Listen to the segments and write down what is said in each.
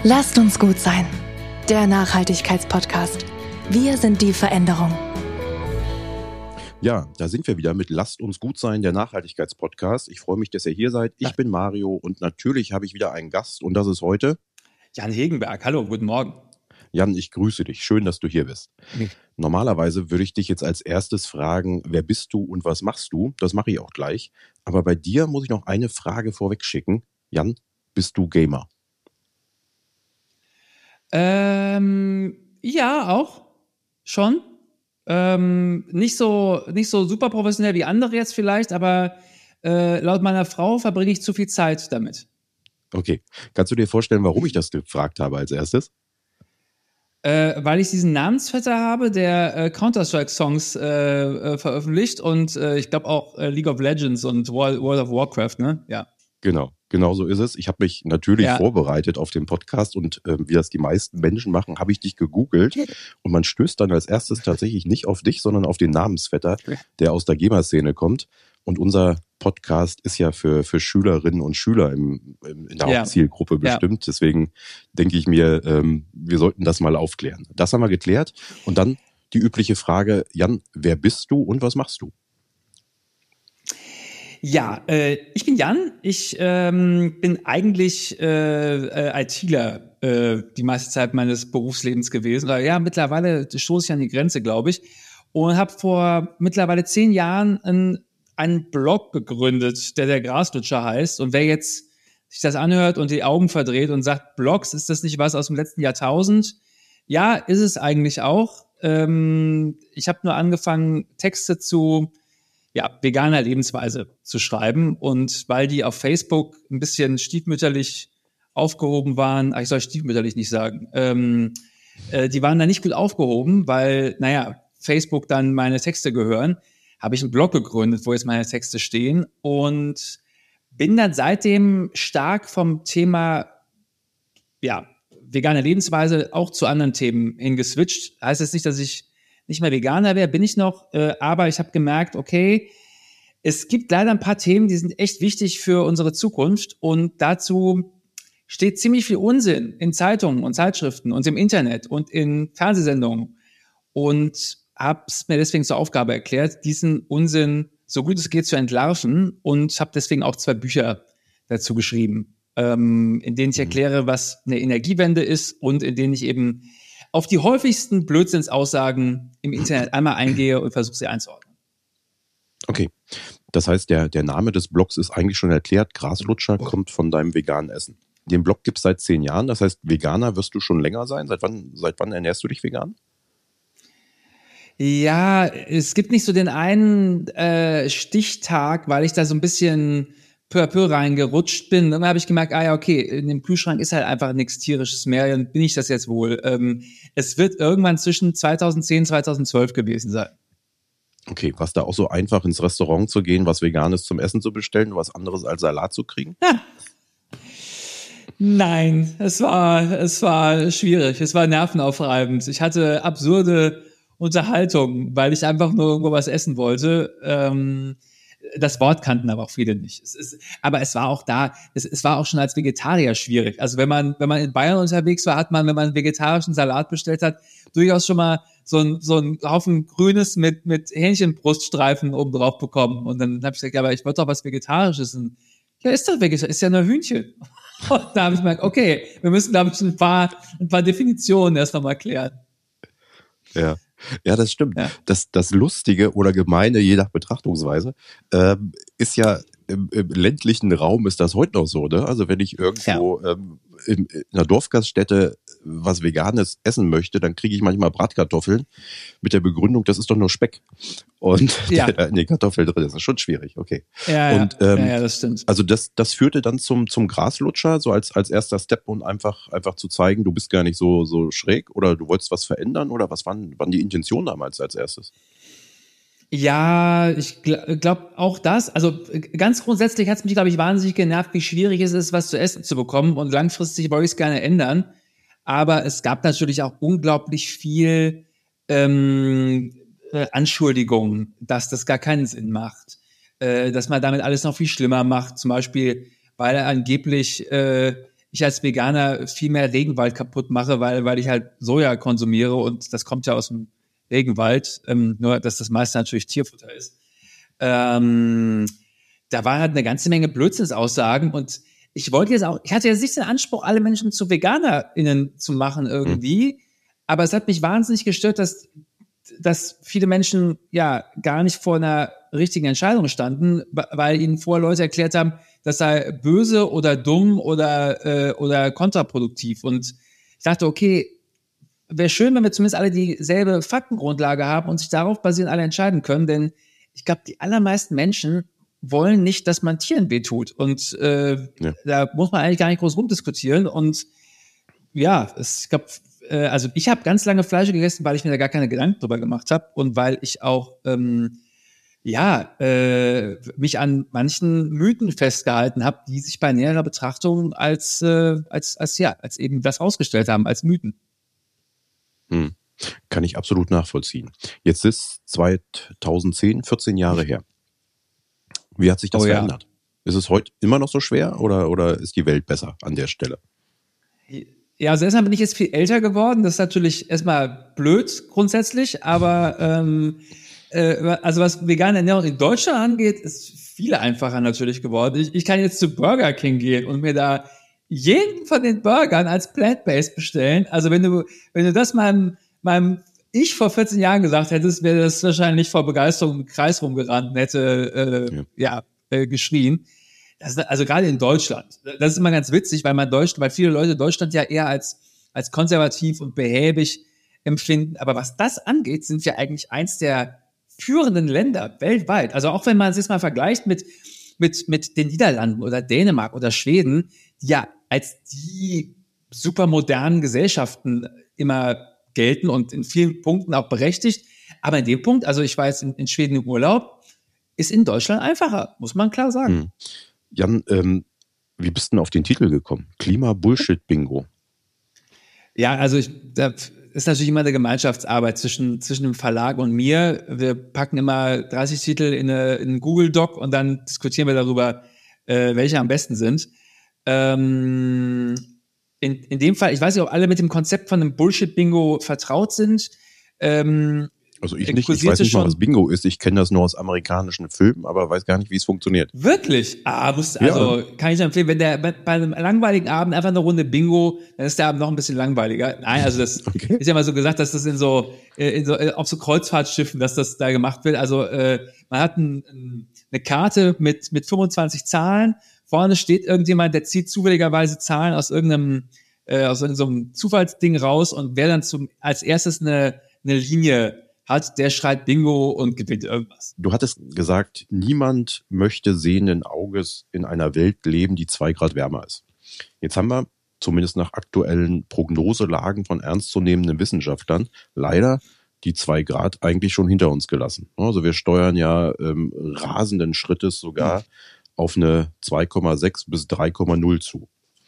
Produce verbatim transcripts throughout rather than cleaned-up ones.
Lasst uns gut sein. Der Nachhaltigkeitspodcast. Wir sind die Veränderung. Ja, da sind wir wieder mit Lasst uns gut sein, der Nachhaltigkeitspodcast. Ich freue mich, dass ihr hier seid. Ich bin Mario und natürlich habe ich wieder einen Gast und das ist heute Jan Hegenberg. Hallo, guten Morgen. Jan, ich grüße dich. Schön, dass du hier bist. Nee. Normalerweise würde ich dich jetzt als erstes fragen, wer bist du und was machst du? Das mache ich auch gleich. Aber bei dir muss ich noch eine Frage vorweg schicken. Jan, bist du Gamer? Ähm, ja, auch. Schon. Ähm, nicht so, nicht so super professionell wie andere jetzt vielleicht, aber äh, laut meiner Frau verbringe ich zu viel Zeit damit. Okay. Kannst du dir vorstellen, warum ich das gefragt habe als erstes? Äh, weil ich diesen Namensvetter habe, der äh, Counter-Strike-Songs äh, äh, veröffentlicht und äh, ich glaube auch äh, League of Legends und World, World of Warcraft, ne? Ja. Genau, genau so ist es. Ich habe mich natürlich Ja. vorbereitet auf den Podcast und äh, wie das die meisten Menschen machen, habe ich dich gegoogelt und man stößt dann als erstes tatsächlich nicht auf dich, sondern auf den Namensvetter, der aus der Gamer-Szene kommt. Und unser Podcast ist ja für, für Schülerinnen und Schüler im, im, in der Ja. Hauptzielgruppe bestimmt. Ja. Deswegen denke ich mir, ähm, wir sollten das mal aufklären. Das haben wir geklärt. Und dann die übliche Frage, Jan, wer bist du und was machst du? Ja, äh, ich bin Jan. Ich ähm, bin eigentlich äh, äh, ITler äh, die meiste Zeit meines Berufslebens gewesen. Oder ja, mittlerweile stoße ich an die Grenze, glaube ich. Und habe vor mittlerweile zehn Jahren einen, einen Blog gegründet, der der Graslutscher heißt. Und wer jetzt sich das anhört und die Augen verdreht und sagt, Blogs, ist das nicht was aus dem letzten Jahrtausend? Ja, ist es eigentlich auch. Ähm, ich habe nur angefangen, Texte zu ja, veganer Lebensweise zu schreiben. Und weil die auf Facebook ein bisschen stiefmütterlich aufgehoben waren, ach, ich soll stiefmütterlich nicht sagen, ähm, äh, die waren da nicht gut aufgehoben, weil, naja, Facebook dann meine Texte gehören, habe ich einen Blog gegründet, wo jetzt meine Texte stehen und bin dann seitdem stark vom Thema, ja, vegane Lebensweise auch zu anderen Themen hingeswitcht. Heißt jetzt nicht, dass ich nicht mehr Veganer wäre, bin ich noch, äh, aber ich habe gemerkt, okay, es gibt leider ein paar Themen, die sind echt wichtig für unsere Zukunft und dazu steht ziemlich viel Unsinn in Zeitungen und Zeitschriften und im Internet und in Fernsehsendungen und habe es mir deswegen zur Aufgabe erklärt, diesen Unsinn so gut es geht zu entlarven und habe deswegen auch zwei Bücher dazu geschrieben, ähm, in denen ich erkläre, was eine Energiewende ist und in denen ich eben auf die häufigsten Blödsinnsaussagen im Internet einmal eingehe und versuche sie einzuordnen. Okay, das heißt, der, der Name des Blogs ist eigentlich schon erklärt. Graslutscher kommt von deinem veganen Essen. Den Blog gibt es seit zehn Jahren, das heißt, Veganer wirst du schon länger sein. Seit wann, seit wann ernährst du dich vegan? Ja, es gibt nicht so den einen äh, Stichtag, weil ich da so ein bisschen peu à peu reingerutscht bin. Dann habe ich gemerkt, ah ja, okay, in dem Kühlschrank ist halt einfach nichts Tierisches mehr, dann bin ich das jetzt wohl. Ähm, es wird irgendwann zwischen zweitausendzehn und zweitausendzwölf gewesen sein. Okay, was da auch so einfach ins Restaurant zu gehen, was Veganes zum Essen zu bestellen, was anderes als Salat zu kriegen? Ja. Nein, es war, es war schwierig, es war nervenaufreibend. Ich hatte absurde Unterhaltung, weil ich einfach nur irgendwo was essen wollte. Ähm, das Wort kannten aber auch viele nicht. Es ist, aber es war auch da, es, es war auch schon als Vegetarier schwierig. Also wenn man, wenn man in Bayern unterwegs war, hat man, wenn man einen vegetarischen Salat bestellt hat, durchaus schon mal so ein, so ein Haufen Grünes mit, mit Hähnchenbruststreifen oben drauf bekommen. Und dann habe ich gesagt, ja, aber ich wollte doch was Vegetarisches. Und, ja, ist doch vegetarisch, ist ja nur Hühnchen. Und da habe ich gemerkt, okay, wir müssen, glaube ich, ein paar, ein paar Definitionen erst noch mal klären. Ja. Ja, das stimmt. Ja. Das, das Lustige oder Gemeine, je nach Betrachtungsweise, ähm, ist ja im, im ländlichen Raum ist das heute noch so, ne? Also wenn ich irgendwo ja. ähm, in, in einer Dorfgaststätte was Veganes essen möchte, dann kriege ich manchmal Bratkartoffeln mit der Begründung, das ist doch nur Speck. Und ja. der da in den Kartoffeln drin ist. Das ist schon schwierig, okay. Ja, und, ähm, ja, ja, das stimmt. Also das, das führte dann zum, zum Graslutscher, so als, als erster Step und einfach, einfach zu zeigen, du bist gar nicht so, so schräg oder du wolltest was verändern oder was waren, waren die Intentionen damals als erstes? Ja, ich gl- glaube auch das. Also ganz grundsätzlich hat es mich, glaube ich, wahnsinnig genervt, wie schwierig es ist, was zu essen zu bekommen. Und langfristig wollte ich es gerne ändern. Aber es gab natürlich auch unglaublich viel ähm, äh, Anschuldigungen, dass das gar keinen Sinn macht. Äh, dass man damit alles noch viel schlimmer macht. Zum Beispiel, weil angeblich äh, ich als Veganer viel mehr Regenwald kaputt mache, weil, weil ich halt Soja konsumiere und das kommt ja aus dem Regenwald, ähm, nur dass das meiste natürlich Tierfutter ist. Ähm, da war halt eine ganze Menge Blödsinnsaussagen und ich wollte jetzt auch, ich hatte jetzt nicht den Anspruch, alle Menschen zu VeganerInnen zu machen irgendwie, mhm. aber es hat mich wahnsinnig gestört, dass, dass viele Menschen ja gar nicht vor einer richtigen Entscheidung standen, weil ihnen vorher Leute erklärt haben, das sei böse oder dumm oder, äh, oder kontraproduktiv. Und ich dachte, okay, wäre schön, wenn wir zumindest alle dieselbe Faktengrundlage haben und sich darauf basierend alle entscheiden können, denn ich glaube, die allermeisten Menschen wollen nicht, dass man Tieren wehtut. Und äh, ja. da muss man eigentlich gar nicht groß rumdiskutieren. Und ja, es, ich glaube, äh, also ich habe ganz lange Fleisch gegessen, weil ich mir da gar keine Gedanken drüber gemacht habe und weil ich auch ähm, ja äh, mich an manchen Mythen festgehalten habe, die sich bei näherer Betrachtung als äh, als als ja als eben das rausgestellt haben als Mythen. Hm. Kann ich absolut nachvollziehen. Jetzt ist zweitausendzehn, vierzehn Jahre her. Wie hat sich das oh, verändert? Ja. Ist es heute immer noch so schwer oder, oder ist die Welt besser an der Stelle? Ja, also erstmal bin ich jetzt viel älter geworden. Das ist natürlich erstmal blöd grundsätzlich, aber ähm, äh, also was vegane Ernährung in Deutschland angeht, ist viel einfacher natürlich geworden. Ich, ich kann jetzt zu Burger King gehen und mir da jeden von den Burgern als Plant-Based bestellen. Also wenn du, wenn du das meinem, meinem ich vor vierzehn Jahren gesagt hättest, wäre das wahrscheinlich vor Begeisterung im Kreis rumgerannt und hätte äh, ja, ja äh, geschrien. Das, also gerade in Deutschland. Das ist immer ganz witzig, weil man Deutschland, weil viele Leute Deutschland ja eher als als konservativ und behäbig empfinden. Aber was das angeht, sind wir eigentlich eins der führenden Länder weltweit. Also auch wenn man es jetzt mal vergleicht mit mit mit den Niederlanden oder Dänemark oder Schweden, die ja als die supermodernen Gesellschaften immer gelten und in vielen Punkten auch berechtigt. Aber in dem Punkt, also ich war jetzt in, in Schweden im Urlaub, ist in Deutschland einfacher, muss man klar sagen. Hm. Jan, ähm, wie bist du denn auf den Titel gekommen? Klima-Bullshit-Bingo. Ja, also ich, da ist natürlich immer eine Gemeinschaftsarbeit zwischen, zwischen dem Verlag und mir. Wir packen immer dreißig Titel in, eine, in einen Google-Doc und dann diskutieren wir darüber, äh, welche am besten sind. Ähm, In, in dem Fall, ich weiß nicht, ob alle mit dem Konzept von einem Bullshit-Bingo vertraut sind. Ähm, also ich nicht, ich weiß nicht mal, was Bingo ist. Ich kenne das nur aus amerikanischen Filmen, aber weiß gar nicht, wie es funktioniert. Wirklich? Ah, musst, also ja. Kann ich empfehlen, wenn der bei einem langweiligen Abend einfach eine Runde Bingo, dann ist der Abend noch ein bisschen langweiliger. Nein, also das okay. Ist ja mal so gesagt, dass das in so, in so auf so Kreuzfahrtschiffen, dass das da gemacht wird. Also äh, man hat ein, eine Karte mit mit fünfundzwanzig Zahlen. Vorne steht irgendjemand, der zieht zufälligerweise Zahlen aus irgendeinem äh, aus irgendeinem Zufallsding raus und wer dann zum als erstes eine eine Linie hat, der schreit Bingo und gewinnt irgendwas. Du hattest gesagt, niemand möchte sehenden Auges in einer Welt leben, die zwei Grad wärmer ist. Jetzt haben wir, zumindest nach aktuellen Prognoselagen von ernstzunehmenden Wissenschaftlern, leider die zwei Grad eigentlich schon hinter uns gelassen. Also wir steuern ja ähm, rasenden Schrittes sogar mhm. auf eine zwei Komma sechs bis drei Komma null zu.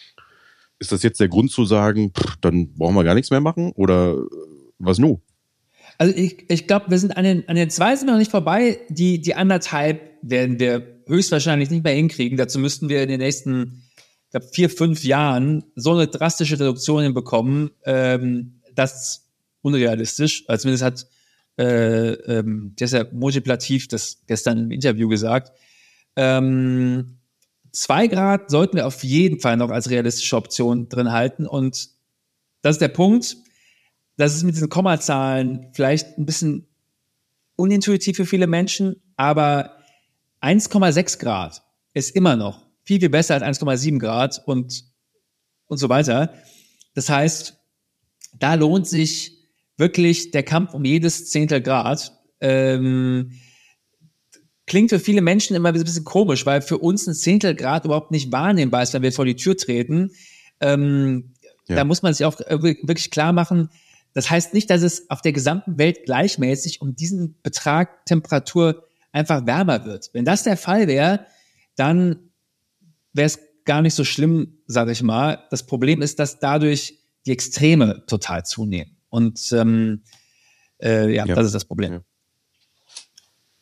Ist das jetzt der Grund zu sagen, pff, dann brauchen wir gar nichts mehr machen oder was nun? Also ich, ich glaube, wir sind an den, an den zwei sind wir noch nicht vorbei. Die, die anderthalb werden wir höchstwahrscheinlich nicht mehr hinkriegen. Dazu müssten wir in den nächsten, ich glaube, vier, fünf Jahren so eine drastische Reduktion hinbekommen. Ähm, das ist unrealistisch. Also zumindest hat äh, ähm, deshalb Multiplativ das gestern im Interview gesagt. Ähm, zwei Grad sollten wir auf jeden Fall noch als realistische Option drin halten. Und das ist der Punkt. Das ist mit diesen Kommazahlen vielleicht ein bisschen unintuitiv für viele Menschen, aber eins Komma sechs Grad ist immer noch viel, viel besser als eins Komma sieben Grad und, und so weiter. Das heißt, da lohnt sich wirklich der Kampf um jedes Zehntel Grad. Ähm, klingt für viele Menschen immer ein bisschen komisch, weil für uns ein Zehntel Grad überhaupt nicht wahrnehmbar ist, wenn wir vor die Tür treten. Ähm, ja. Da muss man sich auch wirklich klar machen, das heißt nicht, dass es auf der gesamten Welt gleichmäßig um diesen Betrag Temperatur einfach wärmer wird. Wenn das der Fall wäre, dann wäre es gar nicht so schlimm, sage ich mal. Das Problem ist, dass dadurch die Extreme total zunehmen. Und ähm, äh, ja, ja, das ist das Problem. Ja.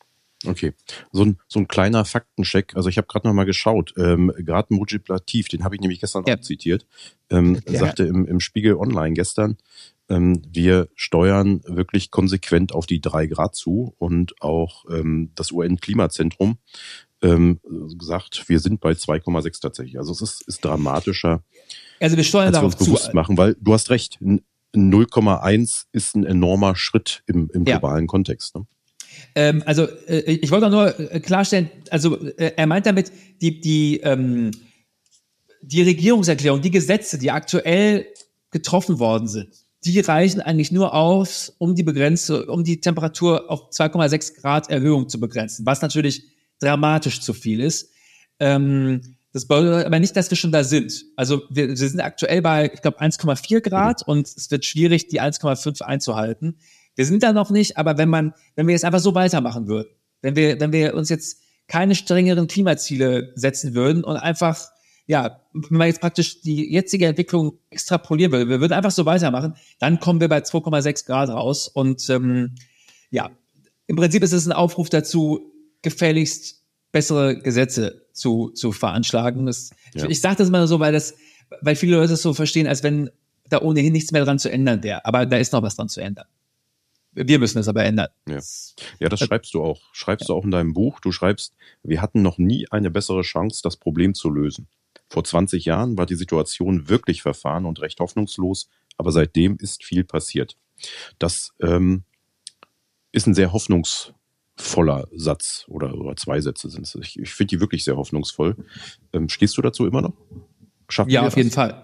Okay, so ein, so ein kleiner Faktencheck. Also ich habe gerade noch mal geschaut. Ähm, gerade Mujib Latif, den habe ich nämlich gestern ja. auch zitiert, ähm, ja. sagte im, im Spiegel Online gestern, ähm, wir steuern wirklich konsequent auf die drei Grad zu und auch ähm, das U N-Klimazentrum ähm, gesagt, wir sind bei zwei Komma sechs tatsächlich. Also es ist, ist dramatischer, also wir steuern als wir darauf uns bewusst zu. machen, weil du hast recht, null Komma eins ist ein enormer Schritt im, im globalen ja. Kontext. Ne? Ähm, also äh, ich wollte nur äh, klarstellen, also äh, er meint damit, die, die, ähm, die Regierungserklärung, die Gesetze, die aktuell getroffen worden sind, die reichen eigentlich nur aus, um die Begrenze, um die Temperatur auf zwei Komma sechs Grad Erhöhung zu begrenzen, was natürlich dramatisch zu viel ist. Ähm, das bedeutet aber nicht, dass wir schon da sind. Also wir, wir sind aktuell bei, ich glaube, eins Komma vier Grad und es wird schwierig, die eins Komma fünf einzuhalten. Wir sind da noch nicht, aber wenn man, wenn wir jetzt einfach so weitermachen würden, wenn wir, wenn wir uns jetzt keine strengeren Klimaziele setzen würden und einfach, ja, wenn man jetzt praktisch die jetzige Entwicklung extrapolieren würde, wir würden einfach so weitermachen, dann kommen wir bei zwei Komma sechs Grad raus und ähm, ja, im Prinzip ist es ein Aufruf dazu, gefälligst bessere Gesetze zu, zu veranschlagen. Das, ja. Ich sage das mal so, weil das, weil viele Leute das so verstehen, als wenn da ohnehin nichts mehr dran zu ändern wäre. Aber da ist noch was dran zu ändern. Wir müssen es aber ändern. Ja, ja das schreibst du auch. Schreibst ja. du auch in deinem Buch. Du schreibst, wir hatten noch nie eine bessere Chance, das Problem zu lösen. Vor zwanzig Jahren war die Situation wirklich verfahren und recht hoffnungslos, aber seitdem ist viel passiert. Das ähm, ist ein sehr hoffnungsvoller Satz oder, oder zwei Sätze sind es. Ich, ich finde die wirklich sehr hoffnungsvoll. Ähm, stehst du dazu immer noch? Schaffen ja, auf das? jeden Fall.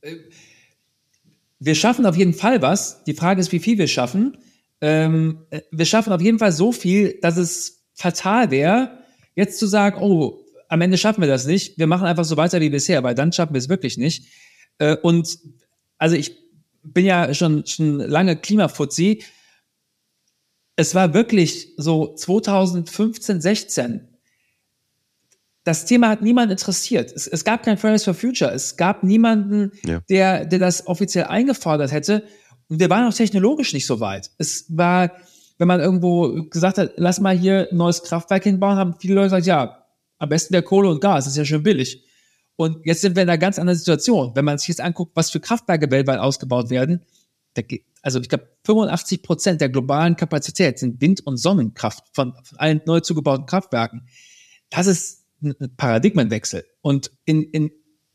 Wir schaffen auf jeden Fall was. Die Frage ist, wie viel wir schaffen. Ähm, wir schaffen auf jeden Fall so viel, dass es fatal wäre, jetzt zu sagen, oh, am Ende schaffen wir das nicht. Wir machen einfach so weiter wie bisher, weil dann schaffen wir es wirklich nicht. Äh, und also ich bin ja schon, schon lange Klimafuzzi. Es war wirklich so zweitausendfünfzehn, sechzehn. Das Thema hat niemand interessiert. Es, es gab kein Fridays for Future. Es gab niemanden, ja. der, der das offiziell eingefordert hätte. Und wir waren auch technologisch nicht so weit. Es war, wenn man irgendwo gesagt hat, lass mal hier ein neues Kraftwerk hinbauen, haben viele Leute gesagt, ja, am besten wäre Kohle und Gas, das ist ja schön billig. Und jetzt sind wir in einer ganz anderen Situation. Wenn man sich jetzt anguckt, was für Kraftwerke weltweit ausgebaut werden, da geht, also ich glaube, fünfundachtzig Prozent der globalen Kapazität sind Wind- und Sonnenkraft von, von allen neu zugebauten Kraftwerken. Das ist ein Paradigmenwechsel. Und in, in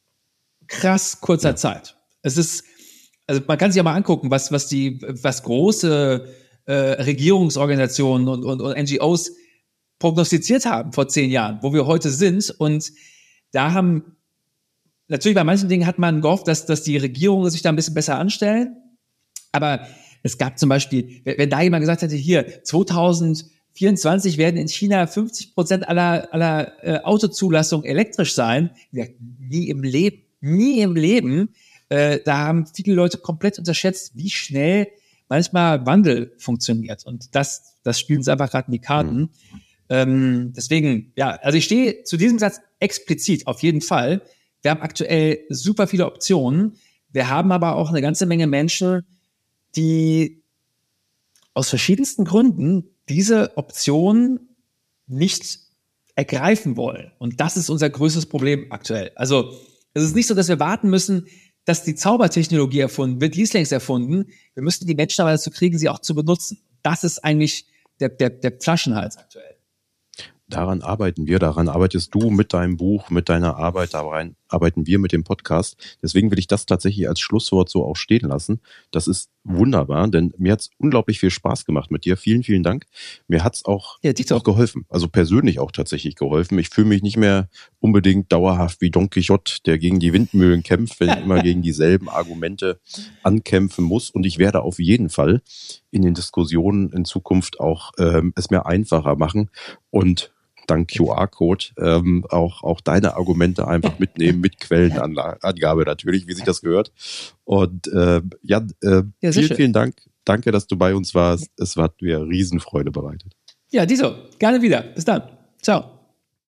krass kurzer ja. Zeit. Es ist, also man kann sich ja mal angucken, was, was die, was große äh, Regierungsorganisationen und, und, und N G Os prognostiziert haben vor zehn Jahren, wo wir heute sind. Und da haben, natürlich bei manchen Dingen hat man gehofft, dass, dass die Regierungen sich da ein bisschen besser anstellen. Aber es gab zum Beispiel, wenn da jemand gesagt hätte, hier, zweitausendvierundzwanzig werden in China fünfzig Prozent aller, aller äh, Autozulassungen elektrisch sein. Ja, nie im Leben, nie im Leben. Äh, da haben viele Leute komplett unterschätzt, wie schnell manchmal Wandel funktioniert. Und das, das spielt uns einfach gerade in die Karten. Mhm. Ähm, deswegen, ja, also ich stehe zu diesem Satz explizit auf jeden Fall. Wir haben aktuell super viele Optionen. Wir haben aber auch eine ganze Menge Menschen, die aus verschiedensten Gründen diese Option nicht ergreifen wollen. Und das ist unser größtes Problem aktuell. Also es ist nicht so, dass wir warten müssen, dass die Zaubertechnologie erfunden wird, die ist längst erfunden. Wir müssen die Menschen aber dazu kriegen, sie auch zu benutzen. Das ist eigentlich der, der, der Flaschenhals aktuell. Daran arbeiten wir, daran arbeitest du mit deinem Buch, mit deiner Arbeit, daran arbeiten wir mit dem Podcast. Deswegen will ich das tatsächlich als Schlusswort so auch stehen lassen. Das ist wunderbar, denn mir hat es unglaublich viel Spaß gemacht mit dir. Vielen, vielen Dank. Mir hat es auch, ja, auch geholfen, also persönlich auch tatsächlich geholfen. Ich fühle mich nicht mehr unbedingt dauerhaft wie Don Quixote, der gegen die Windmühlen kämpft, wenn ich immer gegen dieselben Argumente ankämpfen muss. Und ich werde auf jeden Fall in den Diskussionen in Zukunft auch ähm, es mir einfacher machen und dank Q R-Code ähm, auch auch deine Argumente einfach mitnehmen, mit Quellenangabe natürlich, wie sich das gehört. Und äh, Jan, äh, ja, vielen, schön. vielen Dank. Danke, dass du bei uns warst. Es hat mir Riesenfreude bereitet. Ja, Diso, gerne wieder. Bis dann. Ciao.